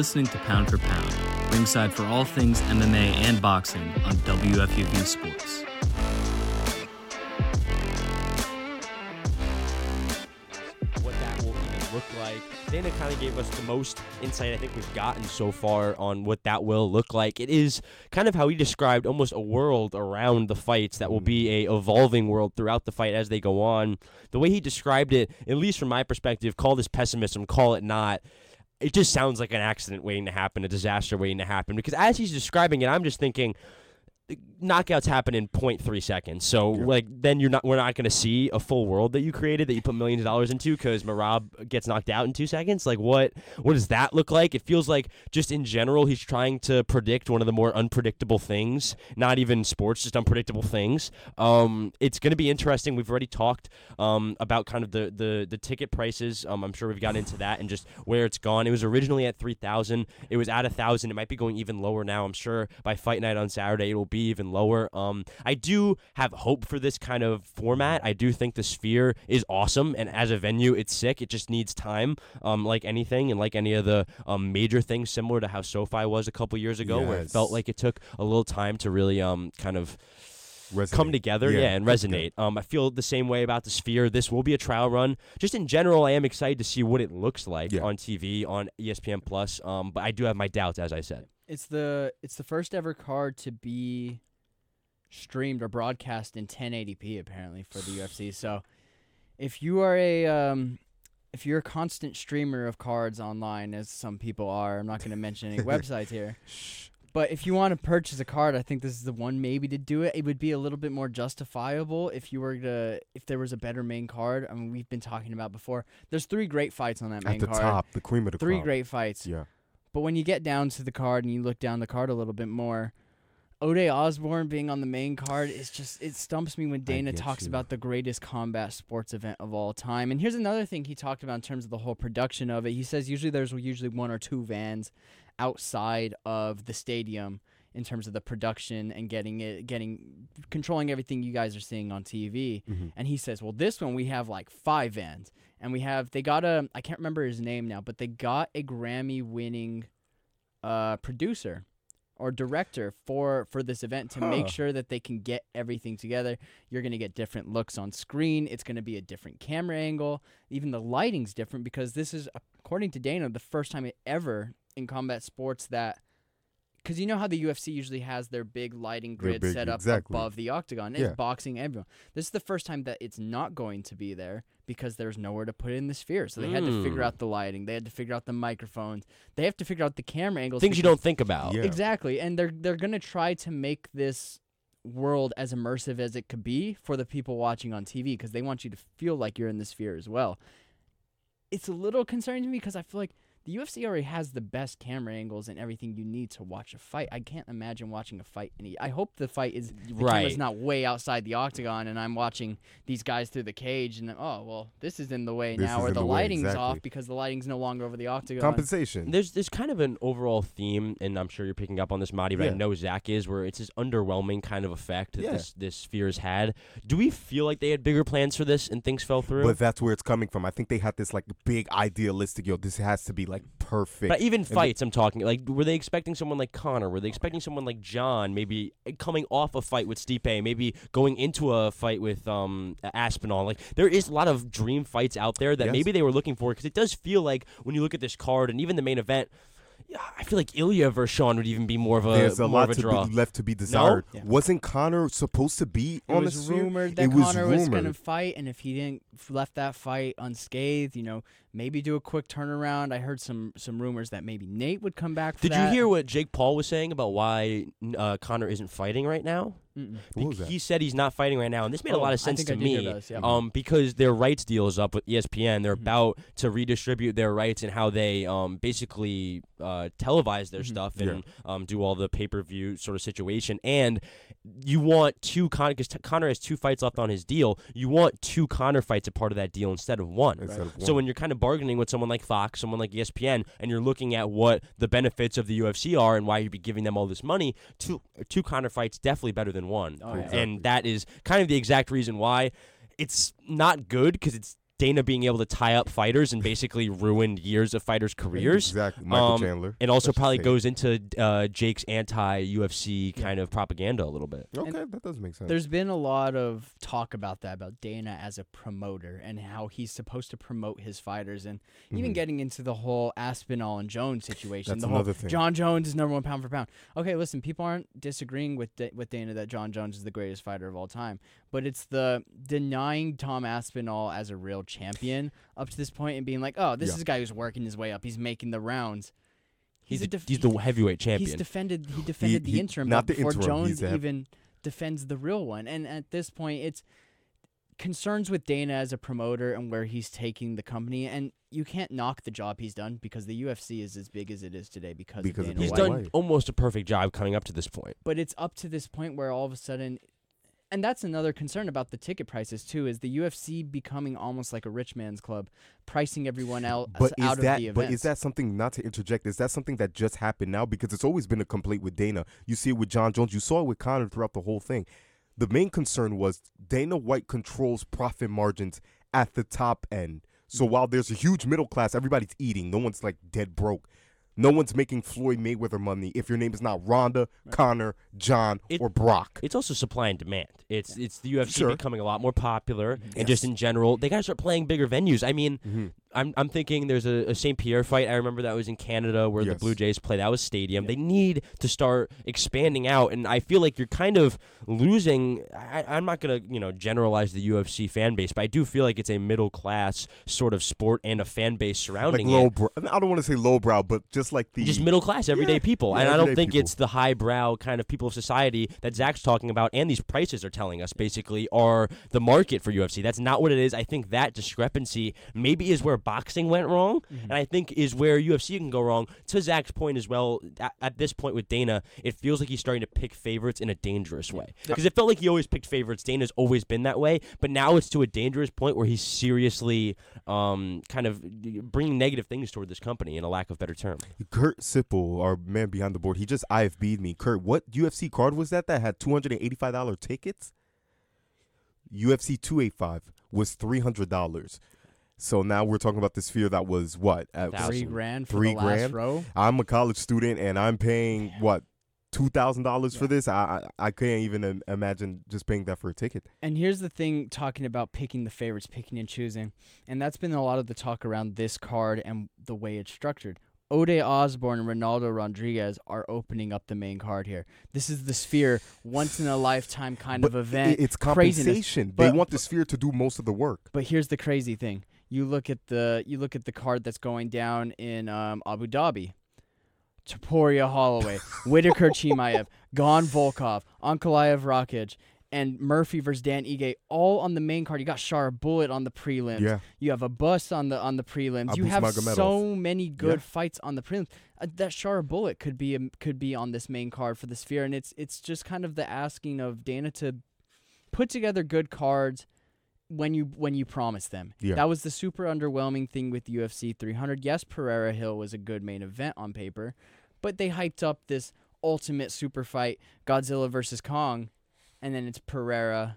listening to Pound for Pound, ringside for all things MMA and boxing on WFUV Sports. What that will even look like. Dana kind of gave us the most insight I think we've gotten so far on what that will look like. It is kind of how he described almost a world around the fights that will be a evolving world throughout the fight as they go on. The way he described it, at least from my perspective, call this pessimism, call it not, it just sounds like an accident waiting to happen, a disaster waiting to happen. Because as he's describing it, I'm just thinking, knockouts happen in 0.3 seconds. So then we're not going to see a full world that you created that you put millions of dollars into because Merab gets knocked out in 2 seconds. Like what does that look like? It feels like just in general he's trying to predict one of the more unpredictable things, not even sports, just unpredictable things. It's going to be interesting. We've already talked about kind of the ticket prices. I'm sure we've gotten into that and just where it's gone. It was originally at $3,000. It was at $1,000. It might be going even lower now. I'm sure by fight night on Saturday it will be even lower. I do have hope for this kind of format. I do think the Sphere is awesome, and as a venue, it's sick. It just needs time, like anything, and like any of the major things, similar to how SoFi was a couple years ago, where it felt like it took a little time to really kind of come together, and resonate. I feel the same way about the Sphere. This will be a trial run. Just in general, I am excited to see what it looks like on TV, on ESPN Plus. But I do have my doubts, as I said. It's the first ever card to be streamed or broadcast in 1080p apparently for the UFC. So if you are if you're a constant streamer of cards online, as some people are, I'm not going to mention any websites here. But if you want to purchase a card, I think this is the one maybe to do it. It would be a little bit more justifiable if there was a better main card. I mean, we've been talking about before. There's 3 great fights on that main card. At the top, the cream of the crop. 3 great fights. Yeah. But when you get down to the card and you look down the card a little bit more, O'Day Osborne being on the main card is just, it stumps me when Dana talks about the greatest combat sports event of all time. And here's another thing he talked about in terms of the whole production of it. He says there's 1 or 2 vans outside of the stadium in terms of the production and controlling everything you guys are seeing on TV. Mm-hmm. And he says, well, this one we have like 5 vans. And they got I can't remember his name now, but they got a Grammy-winning producer or director for this event to make sure that they can get everything together. You're going to get different looks on screen. It's going to be a different camera angle. Even the lighting's different because this is, according to Dana, the first time ever in combat sports that, because you know how the UFC usually has their big lighting grid set up above the octagon. It's boxing, everyone. This is the first time that it's not going to be there because there's nowhere to put it in the Sphere. So they had to figure out the lighting. They had to figure out the microphones. They have to figure out the camera angles. Things you don't think about. Yeah. Exactly. And they're going to try to make this world as immersive as it could be for the people watching on TV because they want you to feel like you're in the Sphere as well. It's a little concerning to me because I feel like the UFC already has the best camera angles and everything you need to watch a fight. I can't imagine watching a fight. I hope the fight is the camera's not way outside the octagon and I'm watching these guys through the cage and this is in the way now, or the lighting's off because the lighting's no longer over the octagon. Compensation. There's kind of an overall theme, and I'm sure you're picking up on this, Marty, but I know Zach is, where it's this underwhelming kind of effect that this Sphere's had. Do we feel like they had bigger plans for this and things fell through? But that's where it's coming from. I think they had this like big idealistic, this has to be like perfect. But even fights, I'm talking, like, were they expecting someone like Conor? Were they expecting someone like John, maybe coming off a fight with Stipe, maybe going into a fight with Aspinall? Like, there is a lot of dream fights out there that maybe they were looking for, because it does feel like when you look at this card and even the main event, I feel like Ilya versus Sean would even be more of a There's a lot draw. left to be desired. No? Yeah. Wasn't Conor supposed to be on the Sphere? It was rumored that Conor was going to fight, and if he didn't left that fight unscathed, maybe do a quick turnaround. I heard some rumors that maybe Nate would come back for that. Did you hear what Jake Paul was saying about why Conor isn't fighting right now? What was that? He said he's not fighting right now, and this made a lot of sense to me. This, yeah. Because their rights deal is up with ESPN. They're about to redistribute their rights and how they basically televise their stuff and do all the pay-per-view sort of situation. And you want because Conor has 2 fights left on his deal. You want 2 Conor fights a part of that deal instead of one. So when you're kind of bargaining with someone like Fox, someone like ESPN, and you're looking at what the benefits of the UFC are and why you'd be giving them all this money, 2 Conor fights definitely better than one. Oh, yeah. And that is kind of the exact reason why it's not good, because it's Dana being able to tie up fighters and basically ruined years of fighters' careers. Exactly. Michael Chandler. And also Let's probably say. goes into Jake's anti-UFC kind of propaganda a little bit. Okay, that does make sense. There's been a lot of talk about that, about Dana as a promoter and how he's supposed to promote his fighters, and even getting into the whole Aspinall and Jones situation. That's the whole another thing. John Jones is #1 pound for pound. Okay, listen, people aren't disagreeing with Dana that John Jones is the greatest fighter of all time, but it's the denying Tom Aspinall as a real champion up to this point and being like, oh, this is a guy who's working his way up. He's making the rounds. He's the heavyweight champion. He defended the interim not belt the before interim, Jones he's a- even defends the real one. And at this point, it's concerns with Dana as a promoter and where he's taking the company. And you can't knock the job he's done because the UFC is as big as it is today because of Because of Dana He's White. Dana done White. almost a perfect job coming up to this point. But it's up to this point where all of a sudden, and that's another concern about the ticket prices too, is the UFC becoming almost like a rich man's club, pricing everyone else But out of the events. But is that something, not to interject, is that something that just happened now? Because it's always been a complaint with Dana. You see it with John Jones. You saw it with Conor throughout the whole thing. The main concern was Dana White controls profit margins at the top end. So while there's a huge middle class, everybody's eating. No one's like dead broke. No one's making Floyd Mayweather money if your name is not Ronda, Conor, John, or Brock. It's also supply and demand. It's the UFC Sure. becoming a lot more popular, and just in general, they gotta start playing bigger venues. I mean, I'm thinking there's a St. Pierre fight. I remember that was in Canada where the Yes. Blue Jays play. That was stadium. They need to start expanding out, and I feel like you're kind of losing. I'm not gonna generalize the UFC fan base, but I do feel like it's a middle class sort of sport and a fan base Like surrounding it. lowbrow. I don't want to say lowbrow, but just like the Just middle class, everyday people. Yeah, And I don't everyday think people. it's the highbrow kind of people of society that Zach's talking about, and these prices are telling us basically are the market for UFC. That's not what it is. I think that discrepancy maybe is where boxing went wrong, and I think is where UFC can go wrong. To Zach's point as well, at this point with Dana, it feels like he's starting to pick favorites in a dangerous way. Because it felt like he always picked favorites. Dana's always been that way, but now it's to a dangerous point where he's seriously kind of bringing negative things toward this company, in a lack of better term. Kurt Sipple, our man behind the board, he just IFB'd me. Kurt, what UFC card was that had $285 tickets? UFC 285 was $300. So now we're talking about the Sphere that was what? At $3,000 for $3 the last grand? row. I'm a college student and I'm paying what? $2,000 for this? I can't even imagine just paying that for a ticket. And here's the thing, talking about picking the favorites, picking and choosing, and that's been a lot of the talk around this card and the way it's structured. Ode Osborne and Ronaldo Rodriguez are opening up the main card here. This is the Sphere, once in a lifetime kind of event. It's Craziness. compensation. But- They want the Sphere to do most of the work. But here's the crazy thing: you look at the card that's going down in Abu Dhabi. Topuria Holloway, Whitaker Chimaev, Gon Volkov, Ankalaev Rakic, and Murphy versus Dan Ige, all on the main card. You got Shara Bullet on the prelims. Yeah. You have a bust on the prelims. You Abus have Magomedov. so many good Yeah. fights on the prelims. That Shara Bullet could be on this main card for the Sphere, and it's just kind of the asking of Dana to put together good cards when you promise them. Yeah. That was the super underwhelming thing with UFC 300. Yes, Pereira Hill was a good main event on paper, but they hyped up this ultimate super fight, Godzilla versus Kong, and then it's Pereira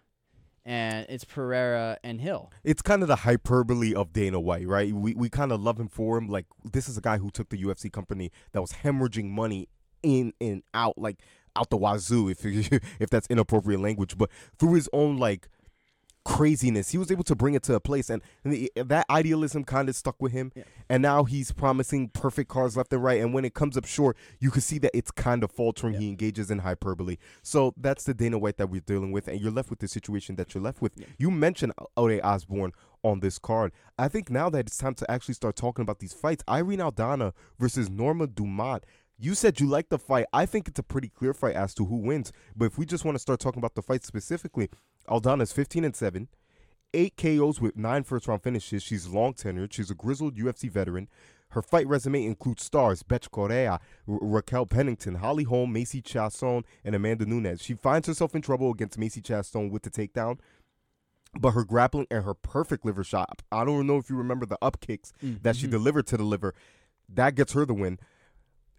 and Hill. It's kind of the hyperbole of Dana White, right? We kind of love him for him. Like, this is a guy who took the UFC company that was hemorrhaging money in and out, like out the wazoo, if that's inappropriate language, but through his own like craziness, he was able to bring it to a place, and that idealism kind of stuck with him. Yeah. And now he's promising perfect cards left and right, and when it comes up short, you can see that it's kind of faltering. Yeah. He engages in hyperbole. So that's the Dana White that we're dealing with, and you're left with the situation that you're left with. Yeah. You mentioned Ode Osborne on this card. I think now that it's time to actually start talking about these fights. Irene Aldana versus Norma Dumont. You said you like the fight. I think it's a pretty clear fight as to who wins. But if we just want to start talking about the fight specifically, Aldana's 15-7, 8 KOs with 9 first-round finishes. She's long-tenured. She's a grizzled UFC veteran. Her fight resume includes stars Betch Correa, Raquel Pennington, Holly Holm, Macy Chiasson, and Amanda Nunes. She finds herself in trouble against Macy Chiasson with the takedown. But her grappling and her perfect liver shot, I don't know if you remember the up kicks that she delivered to the liver, that gets her the win.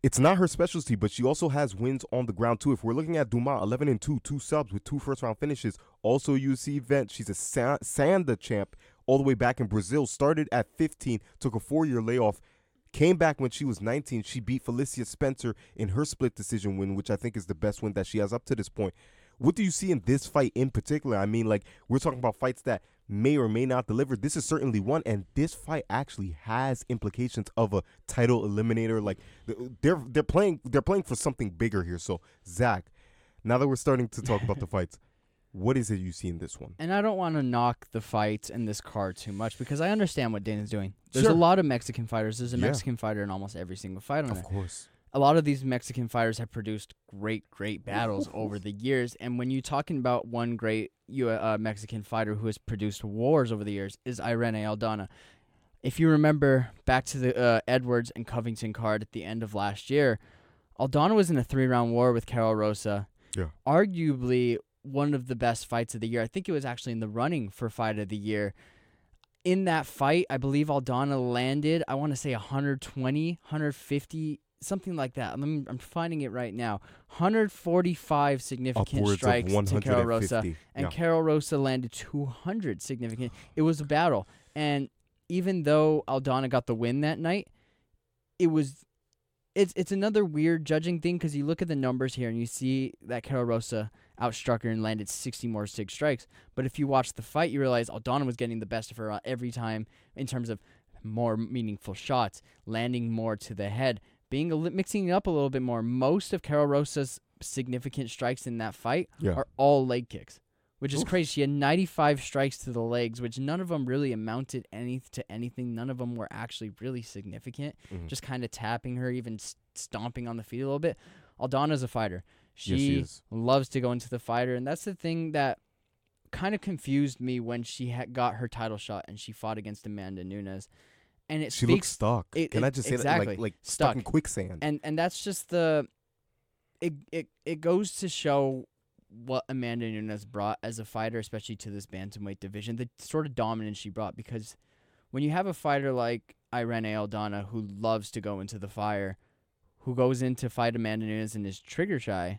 It's not her specialty, but she also has wins on the ground too. If we're looking at Dumas, 11-2, 2 subs with 2 first-round finishes. Also a UFC event. She's a Sanda champ all the way back in Brazil. Started at 15, took a 4-year layoff. Came back when she was 19. She beat Felicia Spencer in her split decision win, which I think is the best win that she has up to this point. What do you see in this fight in particular? I mean, like, we're talking about fights that may or may not deliver. This is certainly one, and this fight actually has implications of a title eliminator. Like, they're playing for something bigger here. So, Zach, now that we're starting to talk about the fights, what is it you see in this one? And I don't want to knock the fights in this card too much because I understand what Dana's doing. There's Sure. a lot of Mexican fighters. There's a Yeah. Mexican fighter in almost every single fight on Of it. course. A lot of these Mexican fighters have produced great battles over the years. And when you're talking about one great Mexican fighter who has produced wars over the years is Irene Aldana. If you remember back to the Edwards and Covington card at the end of last year, Aldana was in a 3-round war with Carol Rosa. Yeah. Arguably one of the best fights of the year. I think it was actually in the running for fight of the year. In that fight, I believe Aldana landed, I want to say 120, 150, something like that. I'm finding it right now. 145 significant Upwards strikes of to Carol Rosa. 150. And Yeah. Carol Rosa landed 200 significant. It was a battle. And even though Aldana got the win that night, it's another weird judging thing because you look at the numbers here and you see that Carol Rosa outstruck her and landed 60 more SIG strikes. But if you watch the fight, you realize Aldana was getting the best of her every time in terms of more meaningful shots, landing more to the head, mixing it up a little bit more. Most of Carol Rosa's significant strikes in that fight are all leg kicks, which is crazy. She had 95 strikes to the legs, which none of them really amounted to anything. None of them were actually really significant. Just kind of tapping her, even stomping on the feet a little bit. Aldana's a fighter. She loves to go into the fighter, and that's the thing that kind of confused me when she got her title shot and she fought against Amanda Nunes. And she looks stuck. Can I just say exactly, that? Like stuck in quicksand. And that's just it goes to show what Amanda Nunes brought as a fighter, especially to this bantamweight division, the sort of dominance she brought. Because when you have a fighter like Irene Aldana who loves to go into the fire, who goes in to fight Amanda Nunes and is trigger shy,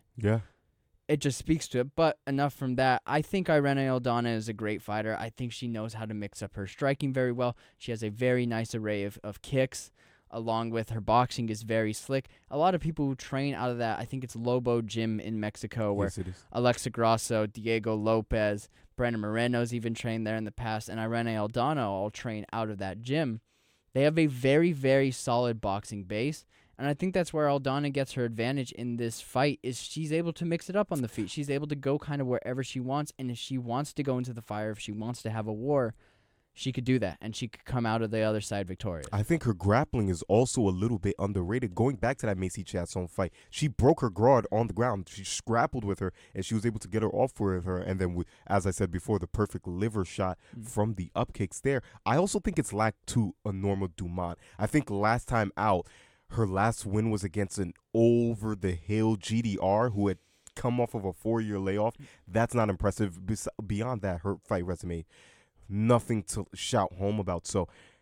it just speaks to it. But enough from that. I think Irene Aldana is a great fighter. I think she knows how to mix up her striking very well. She has a very nice array of kicks, along with her boxing is very slick. A lot of people who train out of that, I think it's Lobo Gym in Mexico, where Alexa Grasso, Diego Lopez, Brandon Moreno's even trained there in the past, and Irene Aldana all train out of that gym. They have a very, very solid boxing base. And I think that's where Aldana gets her advantage in this fight is she's able to mix it up on the feet. She's able to go kind of wherever she wants, and if she wants to go into the fire, if she wants to have a war, she could do that, and she could come out of the other side victorious. I think her grappling is also a little bit underrated. Going back to that Macy Chiasson fight, she broke her guard on the ground. She grappled with her, and she was able to get her off with her. And then, as I said before, the perfect liver shot from the up kicks there. I also think it's lacked to a Norma Dumont. I think last time out, her last win was against an over-the-hill GDR who had come off of a 4-year layoff. That's not impressive. Beyond that, her fight resume, nothing to shout home about. So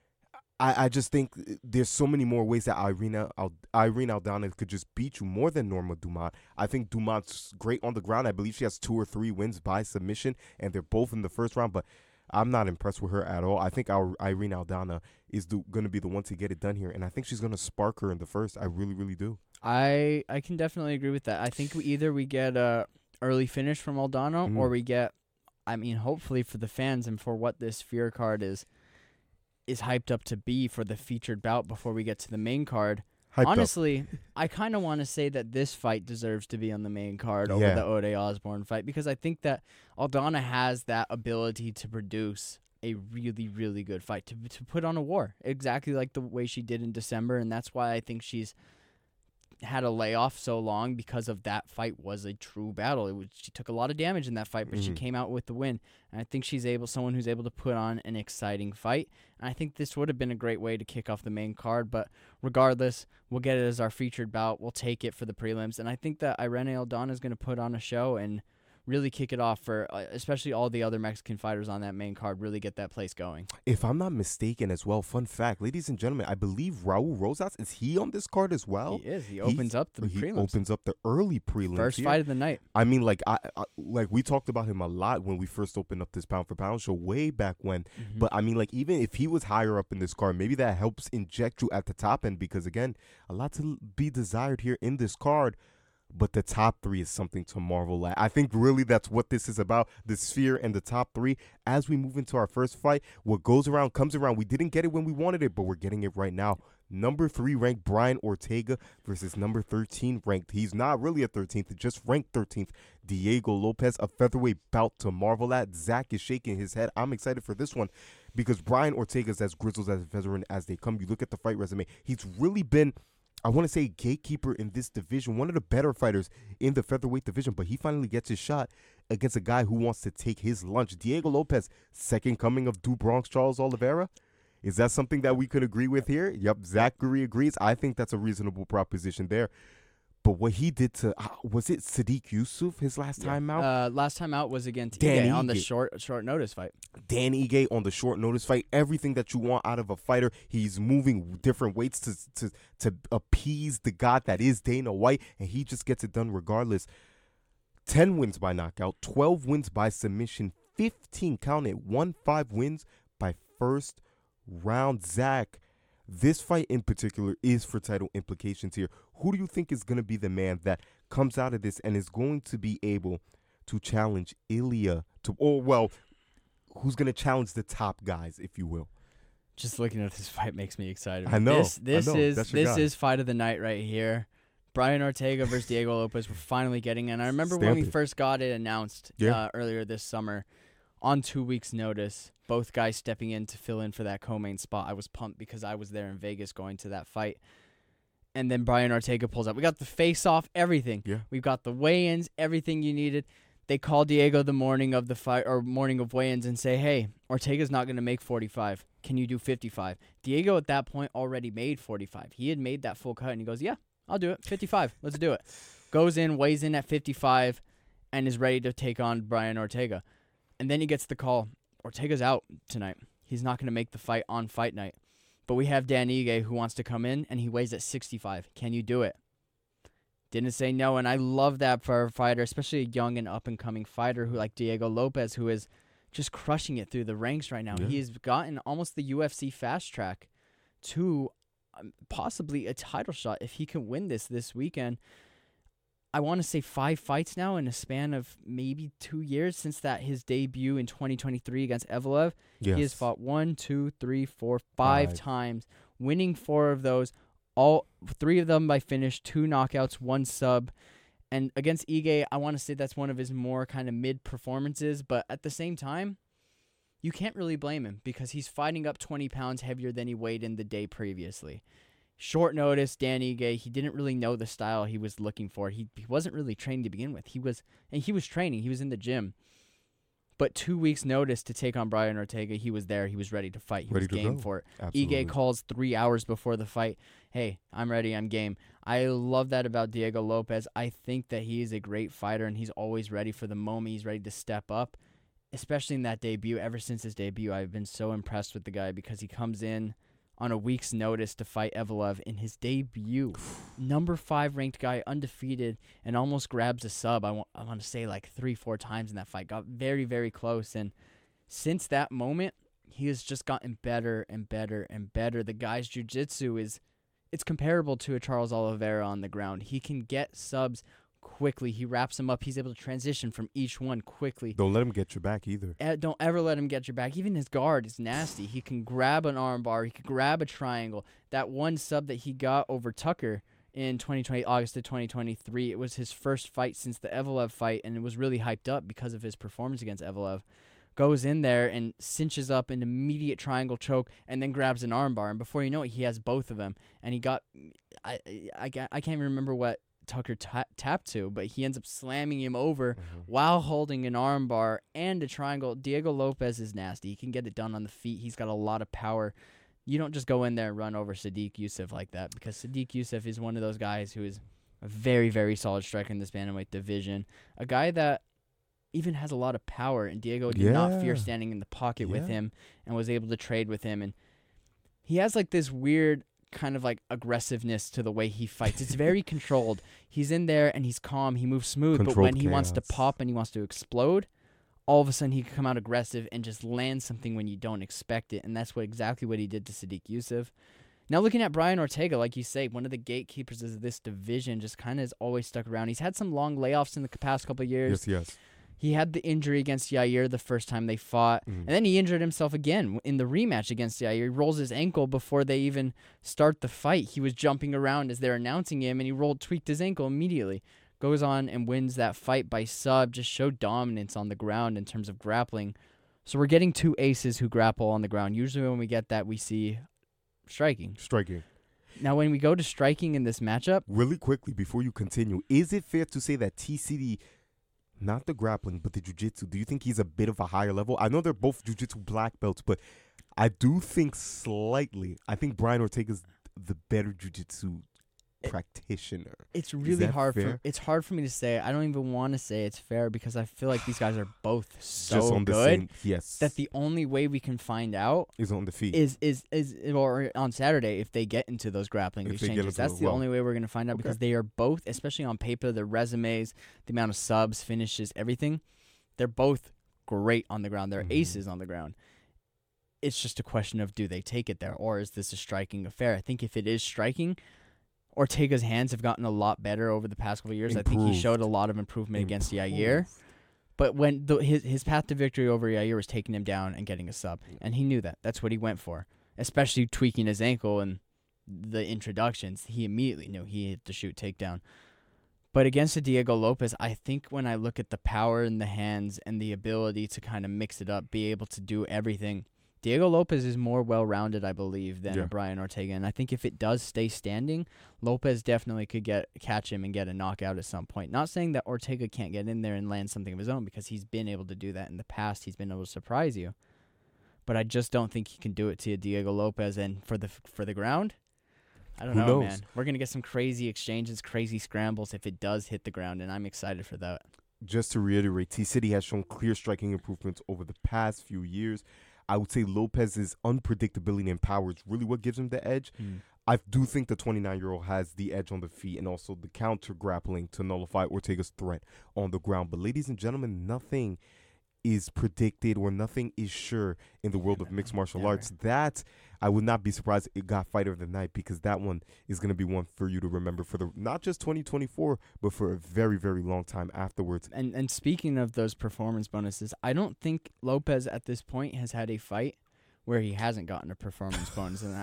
I just think there's so many more ways that Irene Aldana could just beat you more than Norma Dumont. I think Dumont's great on the ground. I believe she has 2 or 3 wins by submission, and they're both in the first round, but I'm not impressed with her at all. I think our Irene Aldana is going to be the one to get it done here, and I think she's going to spark her in the first. I really, really do. I can definitely agree with that. I think we get a early finish from Aldana, or we get, hopefully for the fans and for what this Fear card is hyped up to be for the featured bout before we get to the main card. Honestly, I kind of want to say that this fight deserves to be on the main card over the Ode Osborne fight because I think that Aldana has that ability to produce a really, really good fight, to put on a war, exactly like the way she did in December, and that's why I think she's had a layoff so long because of that fight was a true battle. She took a lot of damage in that fight, but she came out with the win, and I think she's someone who's able to put on an exciting fight, and I think this would have been a great way to kick off the main card, but regardless, we'll get it as our featured bout. We'll take it for the prelims, and I think that Irene Aldana is going to put on a show, and really kick it off for especially all the other Mexican fighters on that main card, really get that place going. If I'm not mistaken as well, fun fact, ladies and gentlemen, I believe Raul Rosas, is he on this card as well? He is. He opens up the He prelims. opens up the early prelims. First here. fight of the night. I mean, like like we talked about him a lot when we first opened up this pound for pound show way back when. Mm-hmm. But I mean, like even if he was higher up in this card, maybe that helps inject you at the top end because again, a lot to be desired here in this card. But the top three is something to marvel at. I think really that's what this is about, the sphere and the top three. As we move into our first fight, what goes around comes around. We didn't get it when we wanted it, but we're getting it right now. Number 3 ranked Brian Ortega versus number 13 ranked. He's not really a 13th, just ranked 13th. Diego Lopez, a featherweight bout to marvel at. Zach is shaking his head. I'm excited for this one because Brian Ortega's as grizzled as a veteran as they come. You look at the fight resume. He's really been, I want to say, gatekeeper in this division, one of the better fighters in the featherweight division, but he finally gets his shot against a guy who wants to take his lunch. Diego Lopez, second coming of Du Bronx Charles Oliveira. Is that something that we could agree with here? Yep, Zachary agrees. I think that's a reasonable proposition there. But what he did to, was it Sadiq Yusuf his last time out? Last time out was against Dan Ige on the Ige. short notice fight. Dan Ige on the short notice fight. Everything that you want out of a fighter. He's moving different weights to appease the god that is Dana White, and he just gets it done regardless. 10 wins by knockout, 12 wins by submission, 15 count it, 1-5 wins by first round. Zach, this fight in particular is for title implications here. Who do you think is going to be the man that comes out of this and is going to be able to challenge Ilya who's going to challenge the top guys, if you will? Just looking at this fight makes me excited. I know. This That's your guy. is fight of the night right here. Brian Ortega versus Diego Lopez. We're finally getting it. And I remember when we first got it announced earlier this summer on 2 weeks' notice, both guys stepping in to fill in for that co-main spot. I was pumped because I was there in Vegas going to that fight. And then Brian Ortega pulls up. We got the face-off, everything. Yeah. We've got the weigh-ins, everything you needed. They call Diego the morning of the fight or morning of weigh-ins and say, hey, Ortega's not going to make 45. Can you do 55? Diego at that point already made 45. He had made that full cut, and he goes, yeah, I'll do it. 55. Let's do it. Goes in, weighs in at 55, and is ready to take on Brian Ortega. And then he gets the call. Ortega's out tonight. He's not going to make the fight on fight night. But we have Dan Ige who wants to come in, and he weighs at 65. Can you do it? Didn't say no, and I love that for a fighter, especially a young and up-and-coming fighter who like Diego Lopez, who is just crushing it through the ranks right now. Yeah. He has gotten almost the UFC fast track to possibly a title shot if he can win this weekend. I want to say 5 fights now in a span of maybe 2 years since his debut in 2023 against Evloev. Yes. He has fought 5 times, winning 4 of those. All 3 of them by finish, 2 knockouts, 1 sub. And against Ige, I want to say that's one of his more kind of mid performances. But at the same time, you can't really blame him because he's fighting up 20 pounds heavier than he weighed in the day previously. Short notice, Dan Ige, he didn't really know the style he was looking for. He wasn't really trained to begin with. He was training. He was in the gym. But 2 weeks' notice to take on Brian Ortega, he was there. He was ready to fight. He was game for it. Absolutely. Ige calls 3 hours before the fight. Hey, I'm ready. I'm game. I love that about Diego Lopez. I think that he is a great fighter, and he's always ready for the moment. He's ready to step up, especially in that debut. Ever since his debut, I've been so impressed with the guy because he comes in on a week's notice to fight Evloev in his debut. Number 5 ranked guy, undefeated, and almost grabs a sub. I want to say like 3-4 times in that fight. Got very, very close. And since that moment, he has just gotten better and better and better. The guy's jiu-jitsu it's comparable to a Charles Oliveira on the ground. He can get subs quickly. He wraps them up. He's able to transition from each one quickly. Don't let him get your back either. Don't ever let him get your back. Even his guard is nasty. He can grab an arm bar. He can grab a triangle. That one sub that he got over Tucker in August of 2023, it was his first fight since the Evloev fight, and it was really hyped up because of his performance against Evloev. Goes in there and cinches up an immediate triangle choke and then grabs an arm bar. And before you know it, he has both of them. And he got I can't even remember what Tucker tapped to, but he ends up slamming him over while holding an arm bar and a triangle. Diego Lopez is nasty. He can get it done on the feet. He's got a lot of power. You don't just go in there and run over Sadiq Yusuf like that because Sadiq Yusuf is one of those guys who is a very, very solid striker in this bantamweight division. A guy that even has a lot of power, and Diego did not fear Yeah. standing in the pocket with Yeah. him and was able to trade with him. And he has like this weird kind of like aggressiveness to the way he fights. It's very controlled. He's in there and he's calm. He moves smooth, but when Controlled he wants to chaos. pop and he wants to explode, all of a sudden he can come out aggressive and just land something when you don't expect it. And that's exactly what he did to Sadiq Youssef. Now looking at Brian Ortega, like you say, one of the gatekeepers of this division, just kind of has always stuck around. He's had some long layoffs in the past couple of years. Yes. He had the injury against Yair the first time they fought, and then he injured himself again in the rematch against Yair. He rolls his ankle before they even start the fight. He was jumping around as they're announcing him, and he tweaked his ankle immediately. Goes on and wins that fight by sub, just showed dominance on the ground in terms of grappling. So we're getting two aces who grapple on the ground. Usually when we get that, we see striking. Now when we go to striking in this matchup, Really quickly, before you continue, is it fair to say that TCD, not the grappling, but the jiu-jitsu, do you think he's a bit of a higher level? I know they're both jiu-jitsu black belts, but I do think slightly. I think Brian Ortega's the better jiu-jitsu practitioner. it's really that hard fair? it's hard for me to say. I don't even want to say it's fair because I feel like these guys are both so Just on the good same, yes, that the only way we can find out is on the feet. is or on Saturday if they get into those grappling If they get exchanges. into That's it, the well. only way we're going to find out Okay. because they are both, especially on paper, their resumes, the amount of subs, finishes, everything, they're both great on the ground. They're Mhm. aces on the ground. It's just a question of do they take it there or is this a striking affair? I think if it is striking, Ortega's hands have gotten a lot better over the past couple of years. I think he Improved. showed a lot of improvement against Yair. Improved. But when his path to victory over Yair was taking him down and getting a sub, and he knew that. That's what he went for, especially tweaking his ankle and the introductions. He immediately knew he had to shoot takedown. But against a Diego Lopez, I think when I look at the power in the hands and the ability to kind of mix it up, be able to do everything, Diego Lopez is more well-rounded, I believe, than Yeah. a Brian Ortega. And I think if it does stay standing, Lopez definitely could catch him and get a knockout at some point. Not saying that Ortega can't get in there and land something of his own because he's been able to do that in the past. He's been able to surprise you. But I just don't think he can do it to Diego Lopez. And for the ground, I don't Who know, knows? man. We're going to get some crazy exchanges, crazy scrambles if it does hit the ground, and I'm excited for that. Just to reiterate, T-City has shown clear striking improvements over the past few years. I would say Lopez's unpredictability and power is really what gives him the edge. I do think the 29-year-old has the edge on the feet and also the counter grappling to nullify Ortega's threat on the ground. But ladies and gentlemen, nothing is predicted or nothing is sure in the world of mixed martial Never. arts. That I would not be surprised it got Fighter of the Night because that one is going to be one for you to remember for the not just 2024 but for a very, very long time afterwards. And speaking of those performance bonuses, I don't think Lopez at this point has had a fight where he hasn't gotten a performance bonus. And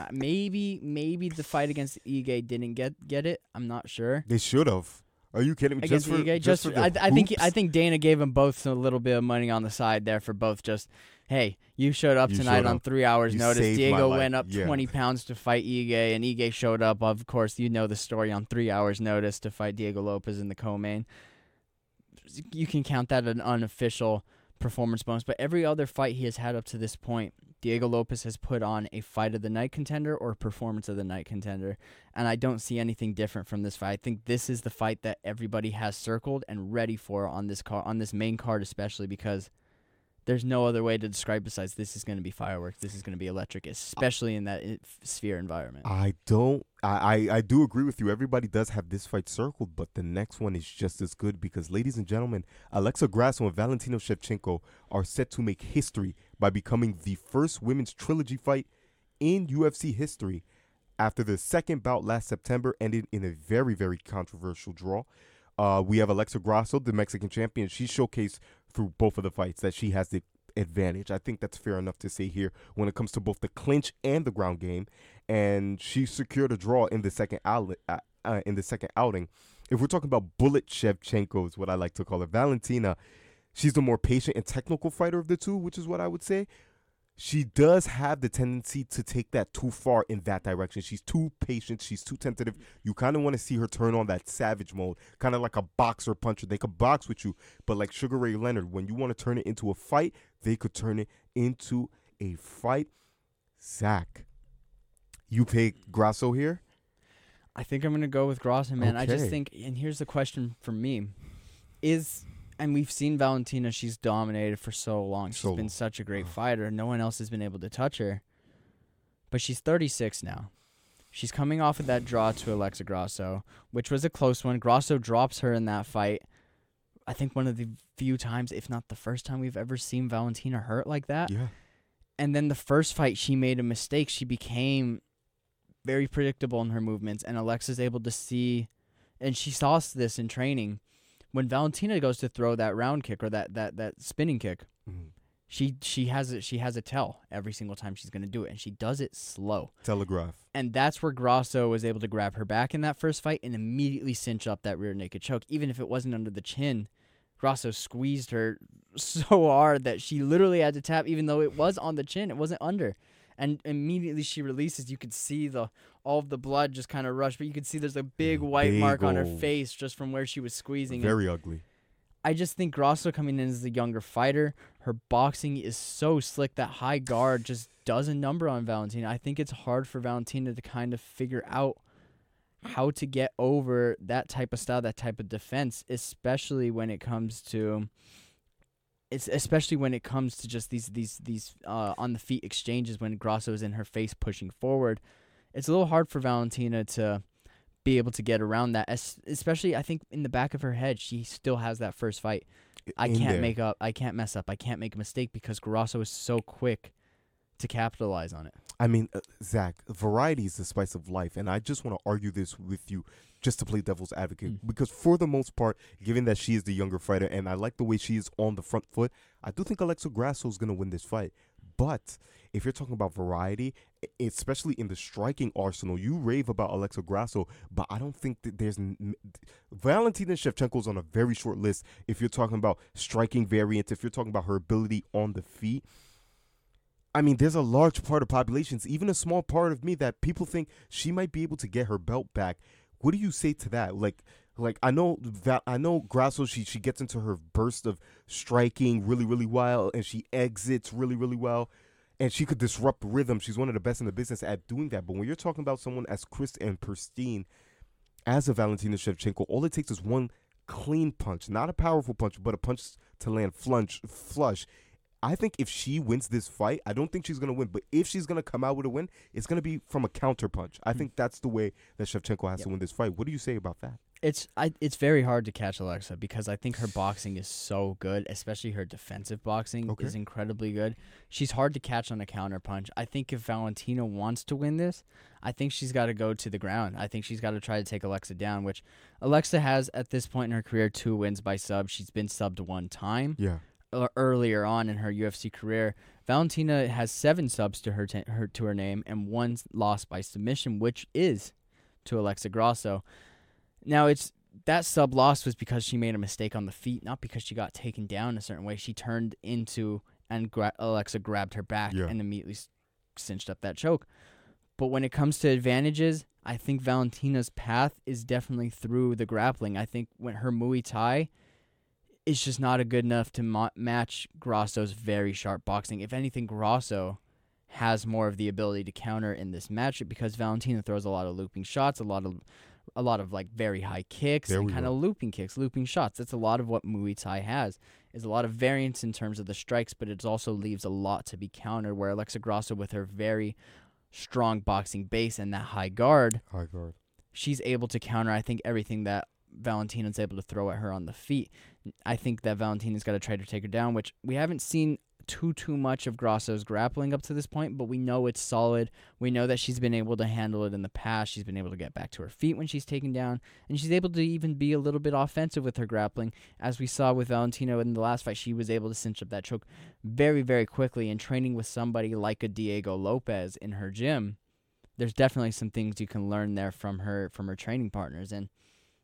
maybe the fight against Ige didn't get it. I'm not sure. They should have. Are you kidding me? Against Ige, just for the I hoops? think Dana gave them both a little bit of money on the side there for both. Just hey, you showed up You tonight showed on up. 3 hours You notice. saved my Diego life. went up Yeah. 20 pounds to fight Ige, and Ige showed up. Of course, you know the story on 3 hours notice to fight Diego Lopez in the co-main. You can count that an unofficial performance bonus, but every other fight he has had up to this point, Diego Lopez has put on a fight of the night contender or a performance of the night contender, and I don't see anything different from this fight. I think this is the fight that everybody has circled and ready for on this main card, especially because there's no other way to describe besides this is going to be fireworks. This is going to be electric, especially in that sphere environment. I do agree with you. Everybody does have this fight circled, but the next one is just as good because, ladies and gentlemen, Alexa Grasso and Valentina Shevchenko are set to make history by becoming the first women's trilogy fight in UFC history after the second bout last September ended in a very, very controversial draw. We have Alexa Grasso, the Mexican champion. She showcased through both of the fights that she has the advantage. I think that's fair enough to say here when it comes to both the clinch and the ground game. And she secured a draw in the second outing. If we're talking about Bullet Shevchenko is what I like to call her. Valentina, she's the more patient and technical fighter of the two, which is what I would say. She does have the tendency to take that too far in that direction. She's too patient. She's too tentative. You kind of want to see her turn on that savage mode, kind of like a boxer puncher. They could box with you, but like Sugar Ray Leonard, when you want to turn it into a fight, they could turn it into a fight. Zach, you pick Grasso here? I think I'm going to go with Grasso, man. I just Okay. think, and here's the question for me, And we've seen Valentina, she's dominated for so long. She's So been long. such a great fighter. No one else has been able to touch her. But she's 36 now. She's coming off of that draw to Alexa Grasso, which was a close one. Grasso drops her in that fight. I think one of the few times, if not the first time, we've ever seen Valentina hurt like that. Yeah. And then the first fight, she made a mistake. She became very predictable in her movements, and Alexa's able to see, and she saw this in training. When Valentina goes to throw that round kick or that spinning kick, Mhm. she has a tell every single time she's going to do it, and she does it slow. Telegraph. And that's where Grasso was able to grab her back in that first fight and immediately cinch up that rear naked choke. Even if it wasn't under the chin, Grasso squeezed her so hard that she literally had to tap, even though it was on the chin. It wasn't under. And immediately she releases. You could see all of the blood just kind of rush, but you could see there's a big white mark on her old- face just from where she was squeezing. Very ugly. I just think Grasso coming in as the younger fighter, her boxing is so slick. That high guard just does a number on Valentina. I think it's hard for Valentina to kind of figure out how to get over that type of style, that type of defense, especially when it comes to just these on the feet exchanges when Grasso is in her face pushing forward. It's a little hard for Valentina to be able to get around that, especially I think in the back of her head she still has that first fight. I In can't there. make up, I can't mess up, I can't make a mistake because Grasso is so quick to capitalize on it. I mean, Zach, variety is the spice of life, and I just want to argue this with you just to play devil's advocate. Because for the most part, given that she is the younger fighter, and I like the way she is on the front foot, I do think Alexa Grasso is going to win this fight. But if you're talking about variety, especially in the striking arsenal, you rave about Alexa Grasso, but I don't think that there's Valentina Shevchenko's on a very short list. If you're talking about striking variants, if you're talking about her ability on the feet, I mean, there's a large part of populations, even a small part of me, that people think she might be able to get her belt back. What do you say to that? Like I know Grasso, she gets into her burst of striking really, really well, and she exits really, really well, and she could disrupt rhythm. She's one of the best in the business at doing that. But when you're talking about someone as crisp and pristine as a Valentina Shevchenko, all it takes is one clean punch, not a powerful punch, but a punch to land flush. I think if she wins this fight, I don't think she's going to win, but if she's going to come out with a win, it's going to be from a counter punch. I think that's the way that Shevchenko has to win this fight. What do you say about that? It's very hard to catch Alexa because I think her boxing is so good, especially her defensive boxing is incredibly good. She's hard to catch on a counter punch. I think if Valentina wants to win this, I think she's got to go to the ground. I think she's got to try to take Alexa down, which Alexa has at this point in her career 2 wins by sub. She's been subbed 1 time. Yeah. Earlier on in her UFC career, Valentina has 7 subs to her name and 1 loss by submission, which is to Alexa Grasso. Now that sub loss was because she made a mistake on the feet, not because she got taken down a certain way. She turned into and Alexa grabbed her back and immediately cinched up that choke. But when it comes to advantages, I think Valentina's path is definitely through the grappling. I think when her Muay Thai is just not good enough to match Grasso's very sharp boxing. If anything, Grasso has more of the ability to counter in this matchup because Valentina throws a lot of looping shots, a lot of like very high kicks and kind of looping kicks, looping shots. That's a lot of what Muay Thai has. Is a lot of variance in terms of the strikes, but it also leaves a lot to be countered. Where Alexa Grasso, with her very strong boxing base and that high guard, she's able to counter, I think, everything that Valentina's able to throw at her on the feet. I think that Valentina's got to try to take her down, which we haven't seen too much of Grasso's grappling up to this point, but we know it's solid. We know that she's been able to handle it in the past. She's been able to get back to her feet when she's taken down, and she's able to even be a little bit offensive with her grappling. As we saw with Valentina in the last fight, she was able to cinch up that choke very, very quickly, and training with somebody like a Diego Lopez in her gym, there's definitely some things you can learn there from her training partners. And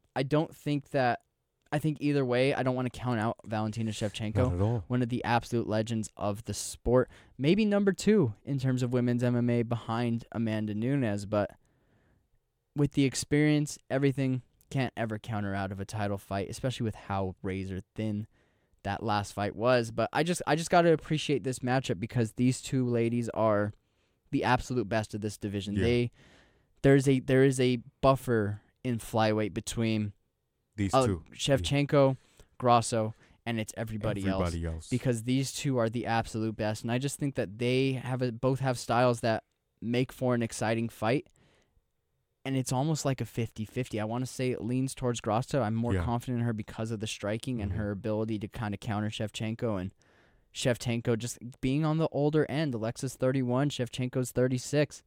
I think either way, I don't want to count out Valentina Shevchenko, Not at all. one of the absolute legends of the sport. Maybe number 2 in terms of women's MMA behind Amanda Nunes, but with the experience, everything can't ever counter out of a title fight, especially with how razor thin that last fight was. But I just got to appreciate this matchup because these 2 ladies are the absolute best of this division. Yeah. There is a buffer in flyweight between These 2. Shevchenko, Grasso, and it's everybody else. Because these two are the absolute best. And I just think that they both have styles that make for an exciting fight. And it's almost like a 50-50. I want to say it leans towards Grasso. I'm more confident in her because of the striking and her ability to kind of counter Shevchenko. And Shevchenko just being on the older end. Alexa's 31, Shevchenko's 36.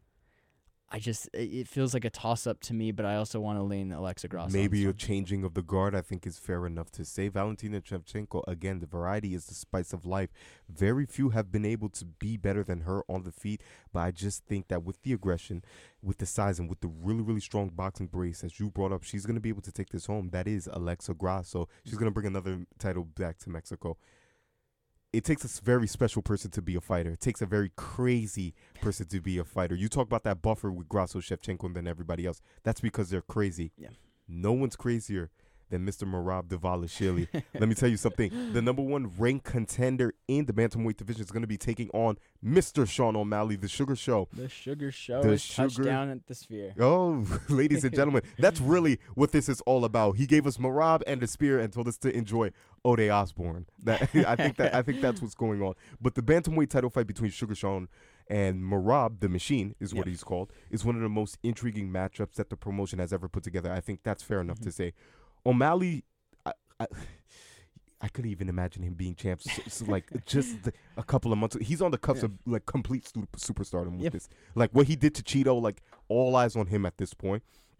It feels like a toss-up to me, but I also want to lean Alexa Grasso. Maybe a changing of the guard, I think, is fair enough to say. Valentina Shevchenko, again, the variety is the spice of life. Very few have been able to be better than her on the feet, but I just think that with the aggression, with the size, and with the really, really strong boxing brace, as you brought up, she's going to be able to take this home. That is Alexa Grasso. She's going to bring another title back to Mexico. It takes a very special person to be a fighter. It takes a very crazy person to be a fighter. You talk about that buffer with Grasso, Shevchenko, and then everybody else. That's because they're crazy. Yeah. No one's crazier than Mr. Merab Dvalishvili. Let me tell you something. The number one ranked contender in the bantamweight division is going to be taking on Mr. Sean O'Malley, the Sugar Show. The Sugar Show is touchdown at the Sphere. Oh, ladies and gentlemen, that's really what this is all about. He gave us Merab and the Spear and told us to enjoy Ode Osborne. I think that's what's going on. But the bantamweight title fight between Sugar Sean and Merab, the Machine, is what he's called, is one of the most intriguing matchups that the promotion has ever put together. I think that's fair enough to say. O'Malley, I couldn't even imagine him being champ. A couple of months. He's on the cusp of like complete superstardom with this. Like what he did to Cheeto, like all eyes on him at this point.